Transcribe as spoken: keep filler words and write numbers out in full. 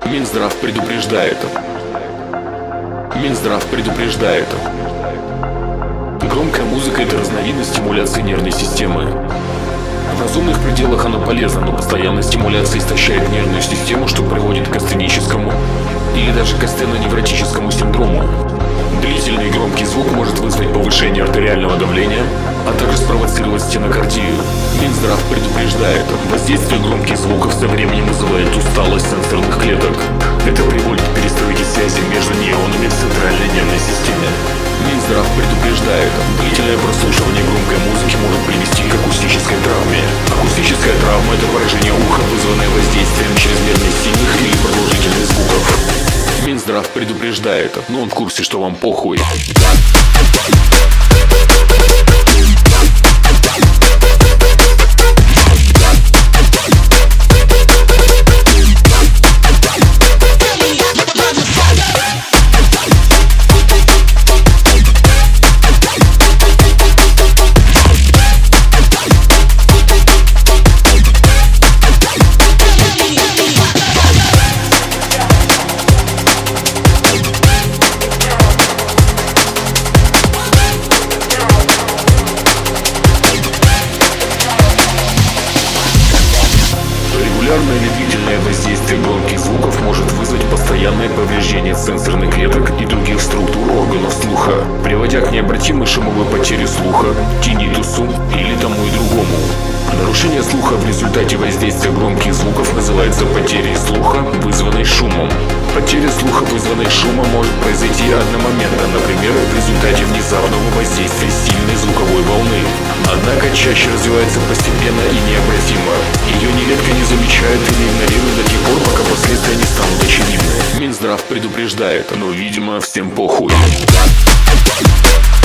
Минздрав предупреждает. Минздрав предупреждает. Громкая музыка – это разновидность стимуляции нервной системы. В разумных пределах она полезна, но постоянная стимуляция истощает нервную систему, что приводит к астеническому или даже к астеноневротическому синдрому. Длительный и громкий звук может вызвать повышение артериального давления, а также спровоцировать стенокардию. Минздрав предупреждает, воздействие громких звуков со временем вызывает усталость сенсорных клеток. Это приводит к перестройке связи между нейронами в центральной нервной системе. Минздрав предупреждает, длительное прослушивание громкой музыки может привести к акустической травме. Акустическая травма – это поражение уха, вызванное воздействием чрезмерно сильных или продолжительных звуков. Минздрав предупреждает, но он в курсе, что вам похуй. Регулярное или длительное воздействие громких звуков может вызвать постоянное повреждение сенсорных клеток и других структур органов слуха, приводя к необратимой шумовой потере слуха, тинитусу или тому и другому. Нарушение слуха в результате воздействия громких звуков называется потерей слуха, вызванной шумом. Потеря слуха, вызванной шумом, может произойти одномоментно, например, в результате внезапного воздействия сильной звуковой волны. Однако чаще развивается постепенно и необратимо. Ее нередко не замечают или игнорируют до тех пор, пока последствия не станут очевидны. Минздрав предупреждает, но, видимо, всем похуй.